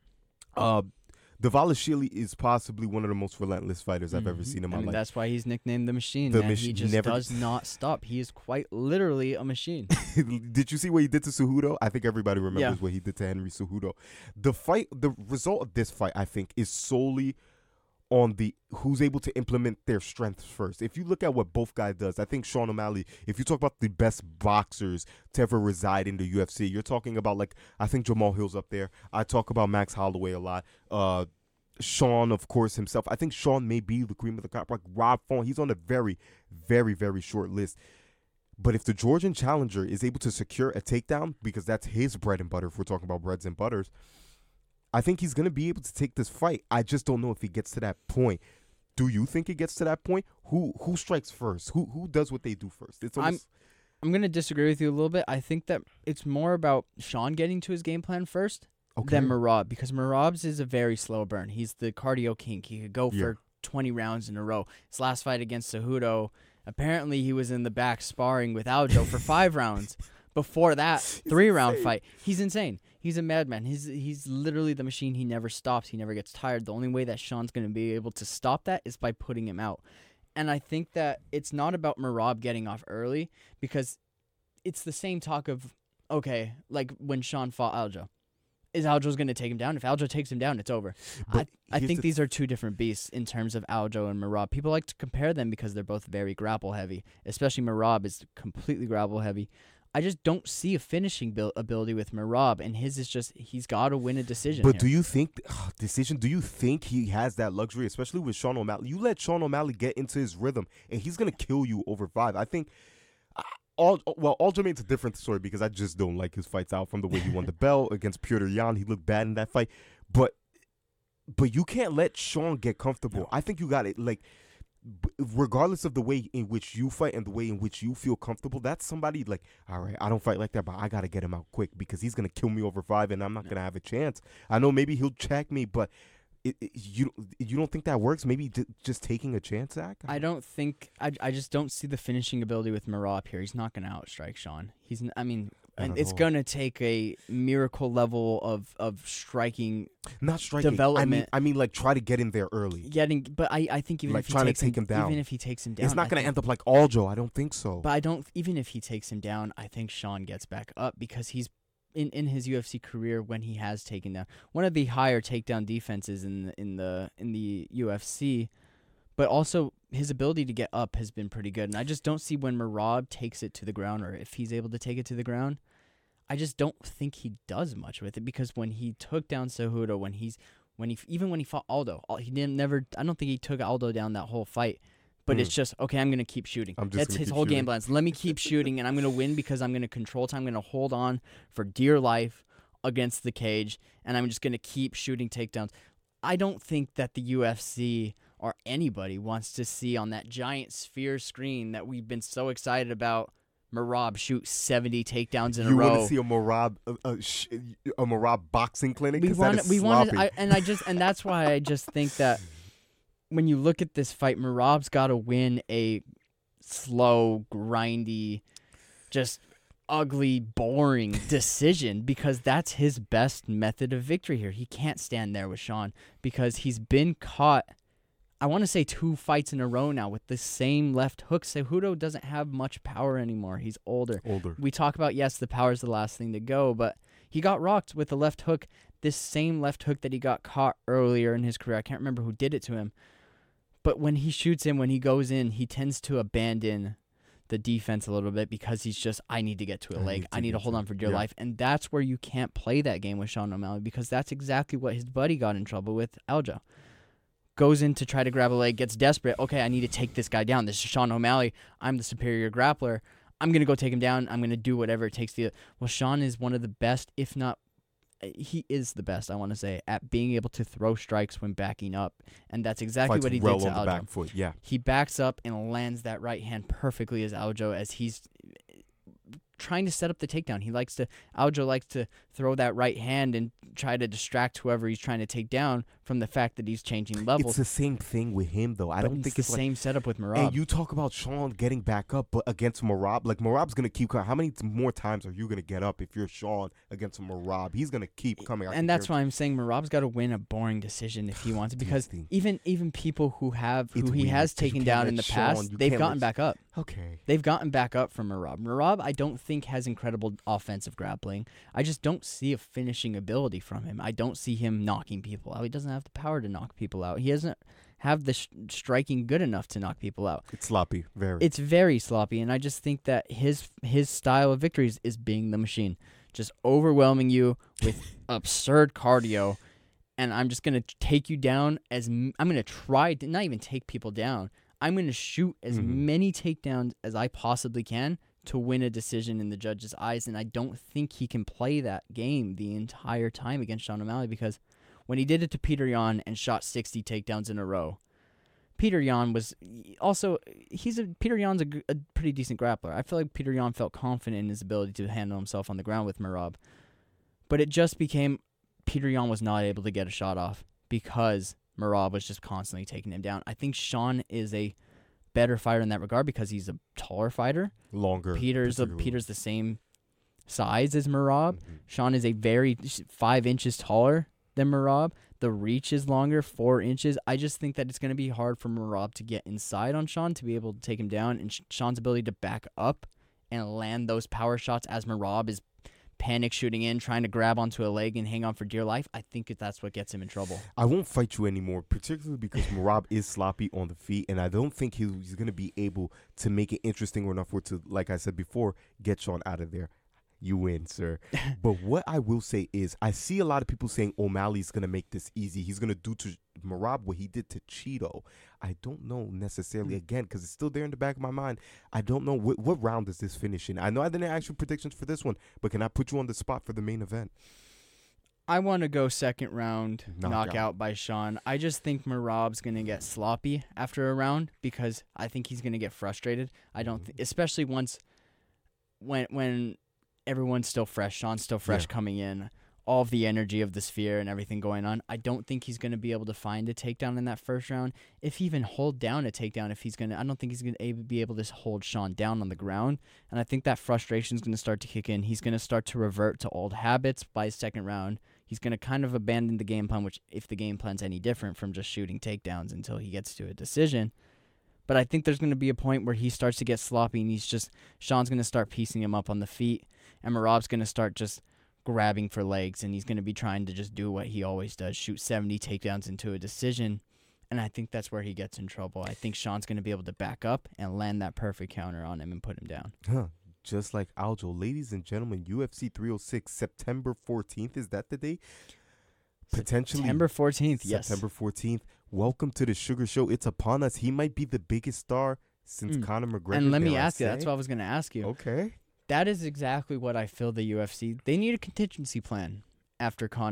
Dvalishvili is possibly one of the most relentless fighters I've ever seen in my life. That's why he's nicknamed the Machine. He just does not stop. He is quite literally a machine. Did you see what he did to Cejudo? I think everybody remembers what he did to Henry Cejudo. The result of this fight, I think, is solely on the who's able to implement their strengths first. If you look at what both guys does, I think Sean O'Malley, if you talk about the best boxers to ever reside in the UFC, you're talking about, like, I think Jamal Hill's up there. I talk about Max Holloway a lot. Sean, of course, himself. I think Sean may be the cream of the crop. Like Rob Font, he's on a very, very, very short list. But if the Georgian challenger is able to secure a takedown, because that's his bread and butter, if we're talking about breads and butters, I think he's going to be able to take this fight. I just don't know if he gets to that point. Do you think he gets to that point? Who strikes first? Who does what they do first? I'm going to disagree with you a little bit. I think that it's more about Sean getting to his game plan first than Merab, because Merab's is a very slow burn. He's the cardio king. He could go for 20 rounds in a row. His last fight against Cejudo, apparently he was in the back sparring with Aljo for 5 rounds. Before that, 3-round fight. He's insane. He's a madman. He's literally the machine. He never stops. He never gets tired. The only way that Sean's going to be able to stop that is by putting him out. And I think that it's not about Merab getting off early, because it's the same talk of, okay, like when Sean fought Aljo. Is Aljo's going to take him down? If Aljo takes him down, it's over. I think these are two different beasts in terms of Aljo and Merab. People like to compare them because they're both very grapple heavy, especially Merab is completely grapple heavy. I just don't see a finishing ability with Merab, and his is just, he's got to win a decision. But do you think he has that luxury, especially with Sean O'Malley? You let Sean O'Malley get into his rhythm, and he's going to kill you over 5. I think Aljamain's a different story, because I just don't like his fights out from the way he won the belt against Petr Yan. He looked bad in that fight. But you can't let Sean get comfortable. No. I think you got it, like, regardless of the way in which you fight and the way in which you feel comfortable, that's somebody like, all right, I don't fight like that, but I got to get him out quick because he's going to kill me over 5 and I'm not going to have a chance. I know maybe he'll check me, but you don't think that works? Maybe just taking a chance, Zach? I don't think – I just don't see the finishing ability with Merab here. He's not going to outstrike Sean. And it's going to take a miracle level of striking development. I mean, like, try to get in there early. But I think even like if he takes him down, even if he takes him down, it's not going to end up like Aljo. I don't think so. But even if he takes him down, I think Sean gets back up, because he's in his UFC career, when he has taken down one of the higher takedown defenses in the UFC. But also, his ability to get up has been pretty good. And I just don't see when Merab takes it to the ground, or if he's able to take it to the ground, I just don't think he does much with it. Because when he took down Cejudo, when he fought Aldo, I don't think he took Aldo down that whole fight. But it's just, okay, I'm going to keep shooting. That's his whole game plan. Let me keep shooting, and I'm going to win because I'm going to control time. I'm going to hold on for dear life against the cage, and I'm just going to keep shooting takedowns. I don't think that the UFC or anybody wants to see on that giant sphere screen that we've been so excited about Merab shoot 70 takedowns in a You row. want to see a Merab boxing clinic? We 'Cause that want, is we sloppy. want, and that's why I just think that when you look at this fight, Merab's got to win a slow, grindy, just ugly, boring decision because that's his best method of victory here. He can't stand there with Sean because he's been caught, I want to say 2 fights in a row now with the same left hook. Cejudo doesn't have much power anymore. He's older. We talk about, yes, the power's the last thing to go, but he got rocked with the left hook, this same left hook that he got caught earlier in his career. I can't remember who did it to him. But when he shoots him, when he goes in, he tends to abandon the defense a little bit because he's just, I need to get to a leg. I need to hold on for dear life. And that's where you can't play that game with Sean O'Malley because that's exactly what his buddy got in trouble with, Aljo. Goes in to try to grab a leg, gets desperate. Okay, I need to take this guy down. This is Sean O'Malley. I'm the superior grappler. I'm going to go take him down. I'm going to do whatever it takes to. Well, Sean is one of the best, if not, he is the best, I want to say, at being able to throw strikes when backing up. And that's exactly what he did to on the Aljo. back foot, yeah. He backs up and lands that right hand perfectly as Aljo as he's trying to set up the takedown. Aljo likes to throw that right hand and try to distract whoever he's trying to take down from the fact that he's changing levels. It's the same thing with him, though. I don't think it's the same setup with Merab. And you talk about Sean getting back up, but against Merab, like Merab's gonna keep coming. How many more times are you gonna get up if you're Sean against Merab? He's gonna keep coming. And that's why I'm saying Merab's got to win a boring decision if he wants it, because even people who he has taken down in the past, they've gotten back up. Okay. They've gotten back up from Merab. Merab, I don't think has incredible offensive grappling. I just don't see a finishing ability from him. I don't see him knocking people out. He doesn't have the power to knock people out. He doesn't have the striking good enough to knock people out. It's sloppy, very. It's very sloppy, and I just think that his style of victories is being the machine, just overwhelming you with absurd cardio, and I'm just going to take you down I'm going to try to not even take people down. I'm going to shoot as many takedowns as I possibly can to win a decision in the judge's eyes, and I don't think he can play that game the entire time against Sean O'Malley, because when he did it to Peter Yan and shot 60 takedowns in a row, Peter Yan was also, Peter Yan's a pretty decent grappler. I feel like Peter Yan felt confident in his ability to handle himself on the ground with Merab, but it just became Peter Yan was not able to get a shot off because Merab was just constantly taking him down. I think Sean is a better fighter in that regard because he's a taller fighter. Longer. Peter's the same size as Merab. Sean is 5 inches taller than Merab. The reach is longer, 4 inches. I just think that it's going to be hard for Merab to get inside on Sean to be able to take him down, and Sean's ability to back up and land those power shots as Merab is panic shooting in, trying to grab onto a leg and hang on for dear life. I think that's what gets him in trouble. I won't fight you anymore, particularly because Merab is sloppy on the feet, and I don't think he's going to be able to make it interesting enough to, like I said before, get Sean out of there. You win, sir. But what I will say is I see a lot of people saying O'Malley's going to make this easy. He's going to do to Merab what he did to Cheeto. I don't know necessarily, again, because it's still there in the back of my mind. I don't know. What round does this finish in? I know I didn't ask you predictions for this one, but can I put you on the spot for the main event? I want to go second round knockout by Sean. I just think Merab's going to get sloppy after a round because I think he's going to get frustrated. I don't especially once when everyone's still fresh, Sean's still fresh coming in, all of the energy of the sphere and everything going on. I don't think he's going to be able to find a takedown in that first round. If he even hold down a takedown, I don't think he's going to be able to hold Sean down on the ground. And I think that frustration is going to start to kick in. He's going to start to revert to old habits by his second round. He's going to kind of abandon the game plan, which if the game plan's any different from just shooting takedowns until he gets to a decision. But I think there's going to be a point where he starts to get sloppy and Sean's going to start piecing him up on the feet, and Merab's going to start just grabbing for legs, and he's going to be trying to just do what he always does, shoot 70 takedowns into a decision. And I think that's where he gets in trouble. I think Sean's going to be able to back up and land that perfect counter on him and put him down. Just like Aljo. Ladies and gentlemen, UFC 306, September 14th. Is that the date? Potentially. September 14th, yes. September 14th. Welcome to the Sugar Show. It's upon us. He might be the biggest star since Conor McGregor. And let me ask you, that's what I was going to ask you. Okay. That is exactly what I feel the UFC, they need a contingency plan after Conor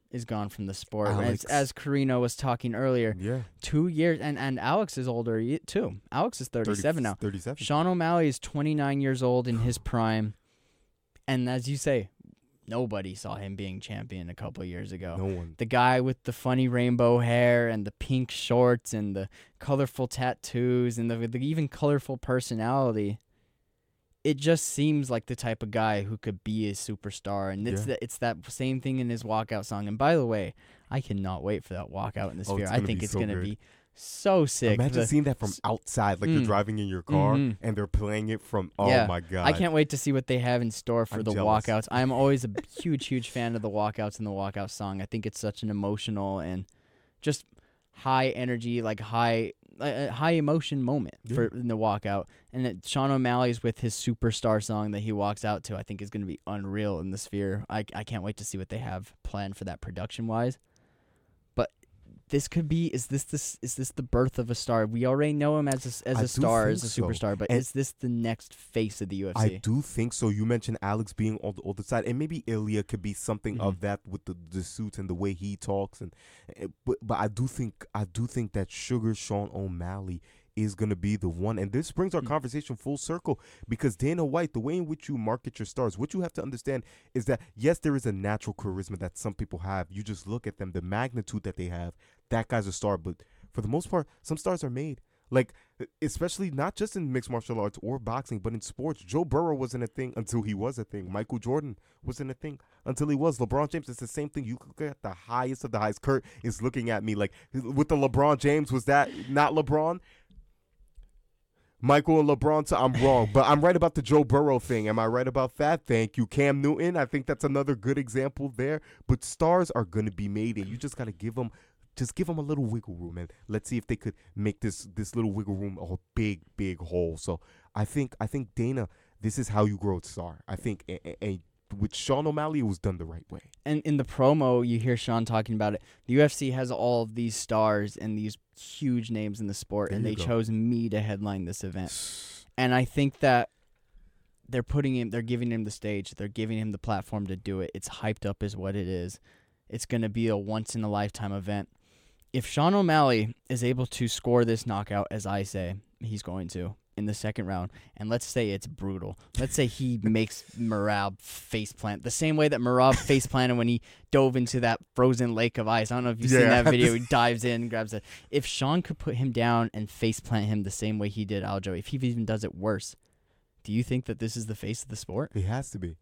is gone from the sport. Alex. As Carino was talking earlier, Yeah. 2 years, and Alex is older too. Alex is 37 now. 37. Sean O'Malley is 29 years old in his prime, and as you say, nobody saw him being champion a couple years ago. No one. The guy with the funny rainbow hair and the pink shorts and the colorful tattoos and the even colorful personality. It just seems like the type of guy who could be a superstar, and it's that same thing in his walkout song. And by the way, I cannot wait for that walkout in the Sphere. I think it's gonna be so sick. Imagine seeing that from outside, like you're driving in your car and they're playing it from. Oh my god! I can't wait to see what they have in store for the jealous. walkouts. I'm always a huge fan of the walkouts and the walkout song. I think it's such an emotional and just high energy, like high emotion moment for in the walkout. And that Sean O'Malley's with his superstar song that he walks out to, I think is going to be unreal in the Sphere. I can't wait to see what they have planned for that production wise. But this could be is this the birth of a star? We already know him as a star, as a superstar, but is this the next face of the UFC? I do think so. You mentioned Alex being on the older side, and maybe Ilya could be something of that with the suits and the way he talks, but I do think that Sugar Sean O'Malley is going to be the one. And this brings our conversation full circle, because Dana White, the way in which you market your stars, what you have to understand is that, yes, there is a natural charisma that some people have. You just look at them, the magnitude that they have, that guy's a star. But for the most part, some stars are made. Like, especially not just in mixed martial arts or boxing, but in sports. Joe Burrow wasn't a thing until he was a thing. Michael Jordan wasn't a thing until he was. LeBron James, it's the same thing. You look at the highest of the highest. Kurt is looking at me like, with the LeBron James, was that not LeBron? Michael and LeBron, so I'm wrong, but I'm right about the Joe Burrow thing. Am I right about that? Thank you. Cam Newton, I think that's another good example there. But stars are going to be made, and you just got to give them a little wiggle room, and let's see if they could make this little wiggle room a big hole. So I think Dana, this is how you grow a star. I think with Sean O'Malley, it was done the right way. And in the promo, you hear Sean talking about it. The UFC has all of these stars and these huge names in the sport, and they chose me to headline this event. And I think that they're giving him the stage. They're giving him the platform to do it. It's hyped up is what it is. It's going to be a once-in-a-lifetime event. If Sean O'Malley is able to score this knockout, as I say he's going to, in the second round, and let's say it's brutal. Let's say he makes Merab faceplant the same way that Merab faceplanted when he dove into that frozen lake of ice. I don't know if you've seen that video. He dives in, grabs it. If Sean could put him down and faceplant him the same way he did Aljo, if he even does it worse, do you think that this is the face of the sport? It has to be.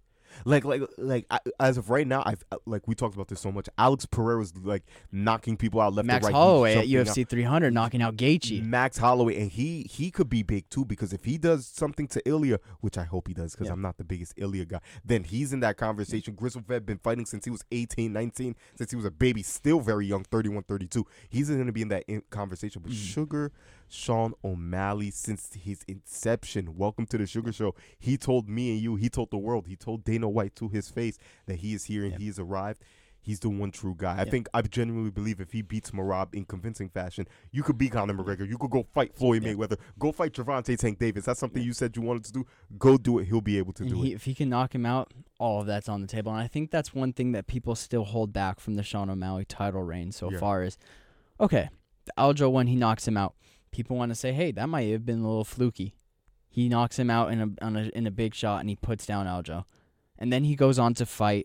As of right now, we talked about this so much. Alex Pereira's like knocking people out left and right. Max Holloway at UFC 300 knocking out Gaethje. Max Holloway, and he could be big too, because if he does something to Ilya, which I hope he does, because I'm not the biggest Ilya guy, then he's in that conversation. Grizzlefed been fighting since he was 18, 19, since he was a baby, still very young, 31, 32. He's going to be in that conversation. But Sugar Sean O'Malley, since his inception, welcome to the Sugar Show. He told me and you, he told the world, he told Dana White to his face that he is here and he has arrived. He's the one true guy. I genuinely believe if he beats Merab in convincing fashion, you could beat Conor McGregor. You could go fight Floyd Mayweather. Go fight Gervonta Tank Davis. That's something you said you wanted to do. Go do it. He'll be able to do it. If he can knock him out, all of that's on the table. And I think that's one thing that people still hold back from the Sean O'Malley title reign so far is, okay, the Aljo one, he knocks him out. People want to say, hey, that might have been a little fluky. He knocks him out in a big shot, and he puts down Aljo. And then he goes on to fight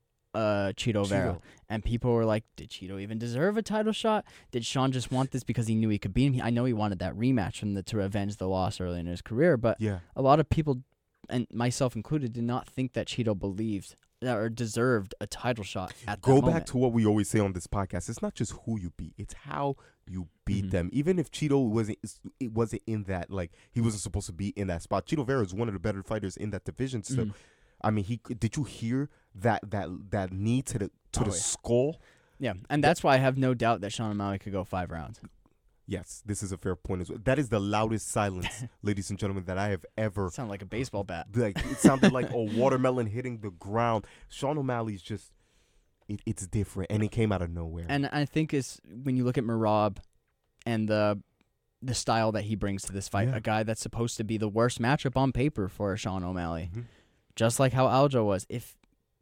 Chito Vera. And people were like, did Chito even deserve a title shot? Did Sean just want this because he knew he could beat him? I know he wanted that rematch to revenge the loss early in his career, but a lot of people, and myself included, did not think that Chito believed or deserved a title shot at that moment. Go back to what we always say on this podcast. It's not just who you beat. It's how you beat them. Even if Chito wasn't in that, like, he wasn't supposed to be in that spot. Chito Vera is one of the better fighters in that division still. I mean, did you hear that knee to the skull? Yeah, and that's why I have no doubt that Sean O'Malley could go 5 rounds. Yes, this is a fair point as well. That is the loudest silence, ladies and gentlemen, that I have ever. Sound like a baseball bat. Like, it sounded like a watermelon hitting the ground. Sean O'Malley's just, it's different, and it came out of nowhere. And I think it's when you look at Merab and the style that he brings to this fight, a guy that's supposed to be the worst matchup on paper for Sean O'Malley, just like how Aljo was. If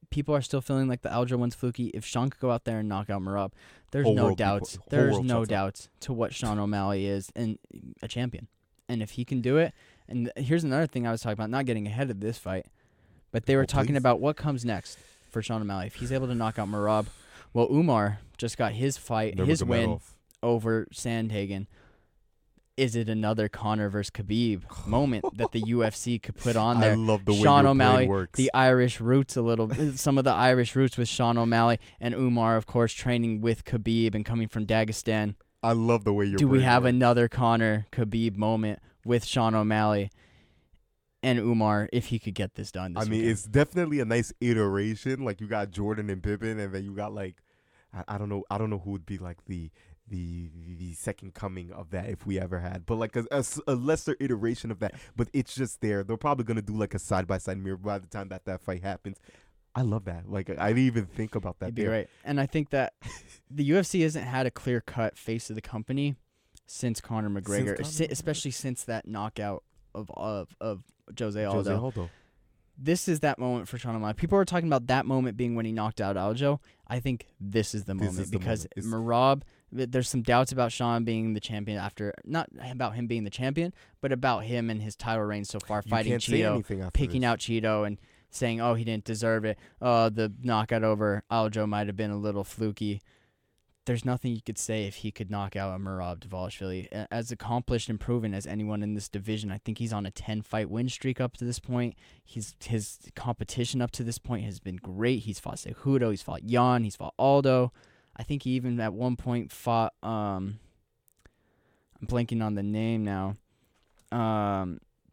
people are still feeling like the Aljo one's fluky. If Sean could go out there and knock out Merab, there's Whole no world doubts. whole There's world no shuts up. doubts to what Sean O'Malley is and a champion. And if he can do it, and here's another thing I was talking about, not getting ahead of this fight, but they were talking please. about what comes next for Sean O'Malley. If he's able to knock out Merab, well, Umar just got his fight, his win over Sandhagen. Is it another Conor versus Khabib moment that the UFC could put on there? I love the way Sean your O'Malley, brain works. the Irish roots a little, some of the Irish roots with Sean O'Malley and Umar, of course, training with Khabib and coming from Dagestan. I love the way your Do we brain have works. another Conor Khabib moment with Sean O'Malley and Umar if he could get this done? This I mean, weekend? it's definitely a nice iteration. Like you got Jordan and Pippen, and then you got like, I don't know who would be like the second coming of that if we ever had, but like a lesser iteration of that. But it's just there. They're probably gonna do like a side by side mirror by the time that fight happens. I love that. Like I didn't even think about that. It'd be there. great. And I think that the UFC hasn't had a clear cut face of the company since Conor McGregor, especially since that knockout of Jose Aldo. This is that moment for Sean O'Malley. People are talking about that moment being when he knocked out Aljo. I think this is the moment because Merab, there's some doubts about Sean being the champion after, not about him being the champion, but about him and his title reign so far, fighting Cheeto, picking out Cheeto and saying, oh, he didn't deserve it. The knockout over Aljo might have been a little fluky. There's nothing you could say if he could knock out a Merab Dvalishvili. As accomplished and proven as anyone in this division, I think he's on a 10-fight win streak up to this point. His competition up to this point has been great. He's fought Cejudo, he's fought Jan, he's fought Aldo. I think he even at one point fought, I'm blanking on the name now. I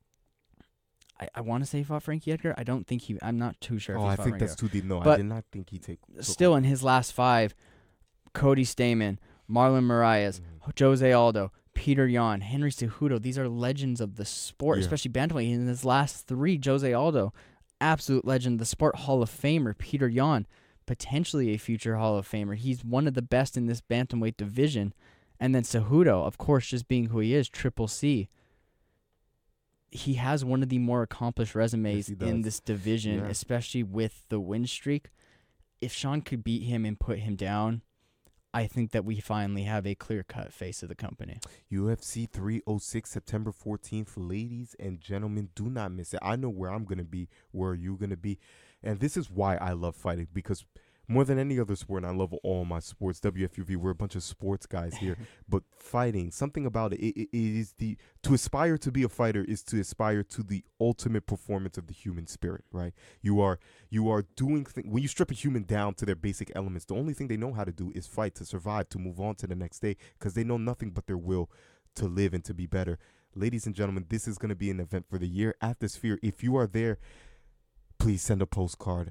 want to say he fought Frankie Edgar. I don't think I'm not too sure if he fought Frankie Edgar. that's too deep. No, But I did not think he took. Still, in his last 5, Cody Stamann, Marlon Moraes, Jose Aldo, Peter Yan, Henry Cejudo. These are legends of the sport, especially bantamweight. In his last 3, Jose Aldo, absolute legend of the sport, Hall of Famer. Peter Yan, potentially a future Hall of Famer. He's one of the best in this bantamweight division. And then Cejudo, of course, just being who he is, Triple C. He has one of the more accomplished resumes in this division, especially with the win streak. If Sean could beat him and put him down, I think that we finally have a clear-cut face of the company. UFC 306, September 14th. Ladies and gentlemen, do not miss it. I know where I'm going to be, where you're going to be. And this is why I love fighting, because more than any other sport, and I love all my sports, WFUV, we're a bunch of sports guys here, but fighting, something about it is to aspire to be a fighter is to aspire to the ultimate performance of the human spirit, right? You are doing when you strip a human down to their basic elements, the only thing they know how to do is fight, to survive, to move on to the next day, because they know nothing but their will to live and to be better. Ladies and gentlemen, this is going to be an event for the year at the Sphere. If you are there, please send a postcard.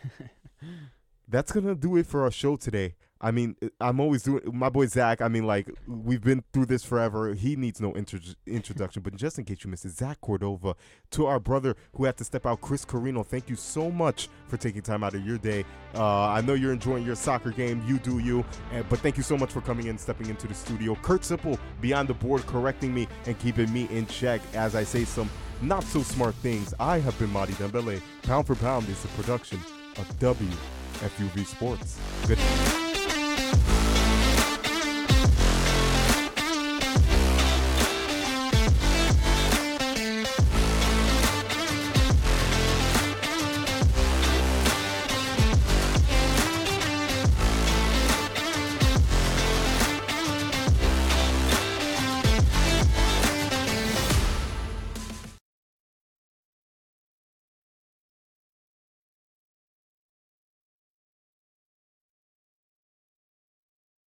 That's going to do it for our show today. I mean, I'm always doing my boy Zach. I mean, like, we've been through this forever. He needs no introduction. But just in case you missed it, Zach Cordova, to our brother who had to step out, Chris Carino, thank you so much for taking time out of your day. I know you're enjoying your soccer game. You do you. But thank you so much for coming in, stepping into the studio. Kurt Sipple, beyond the board, correcting me and keeping me in check as I say some not so smart things. I have been Madi Dembele. Pound for Pound is a production of WFUV Sports. Good night.